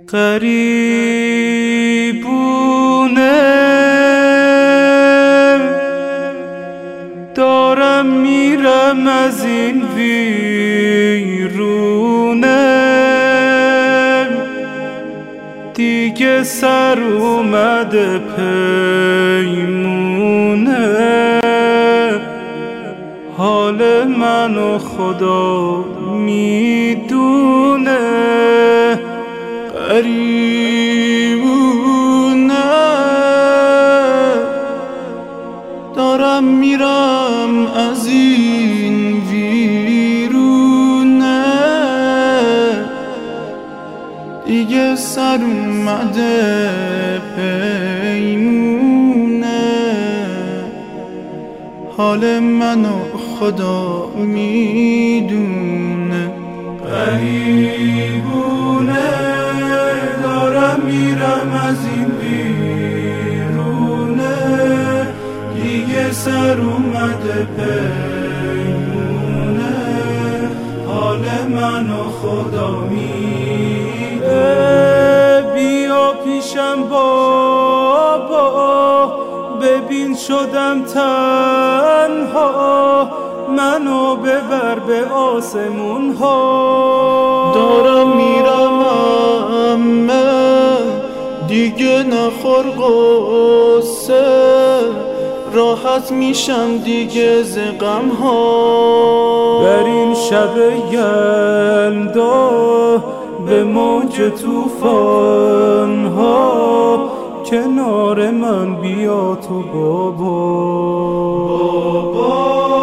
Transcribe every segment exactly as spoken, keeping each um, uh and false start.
قریبونه دارم میرم از این ویرونه، دیگه سر اومده پیمونه، حال منو خدا میدونه. قریبونه دارم میرم از این ویرونه، دیگه سر اومده پیمونه، حال منو خدا میدونه. قریبونه دارم میرم از این بیرونه، دیگه سر اومده پیمونه، حال منو خدا میدونه. بیا پیشم بابا، ببین شدم تنها، منو ببر به آسمون ها. دارم میرم امه، دیگه نخور قصه، راحت میشم دیگه ز غم ها. بر این شب یلدا به موج توفان ها، کنار من بیا تو بابا. بابا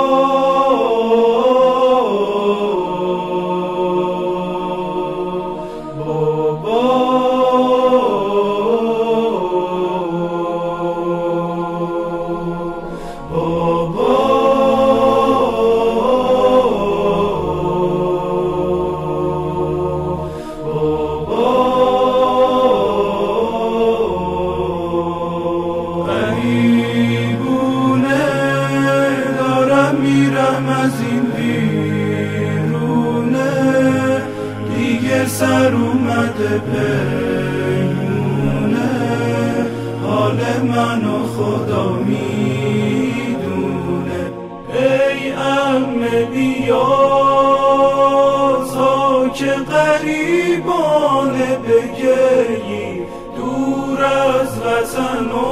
از این بیرونه، دیگه سر اومده پیمونه، حال منو خدا میدونه. ای عمه بیا تا که غریبانه بگری، دور از وطن و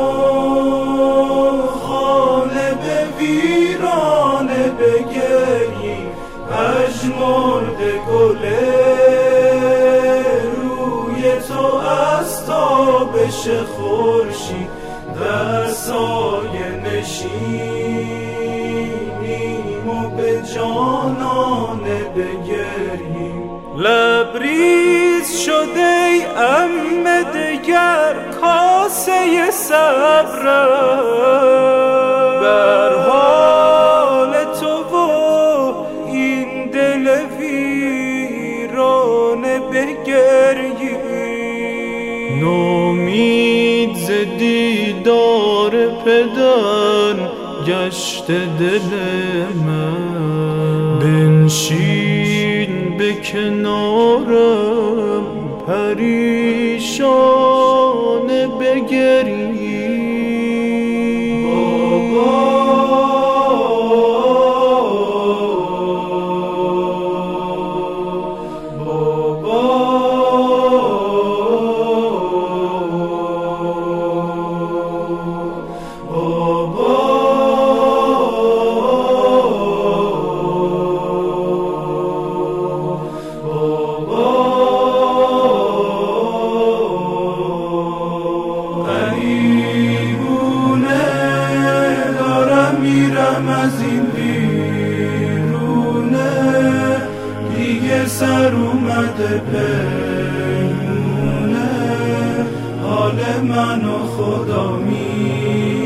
خانه به ویرانه بگری، پژمرده گل روی تو از تابش خورشید در سایه نشینیم و به جانانه بگریم. لبریز شده ای عمه دگر کاسه صبرم، بر حال تو و این دل ویرانه بگریم. نومید ز دیدار پدر گشت دل من، بنشین به کنارم پریشانه بگری. از این بیرونه، دیگه سر اومده پیمونه، حال منو خدا می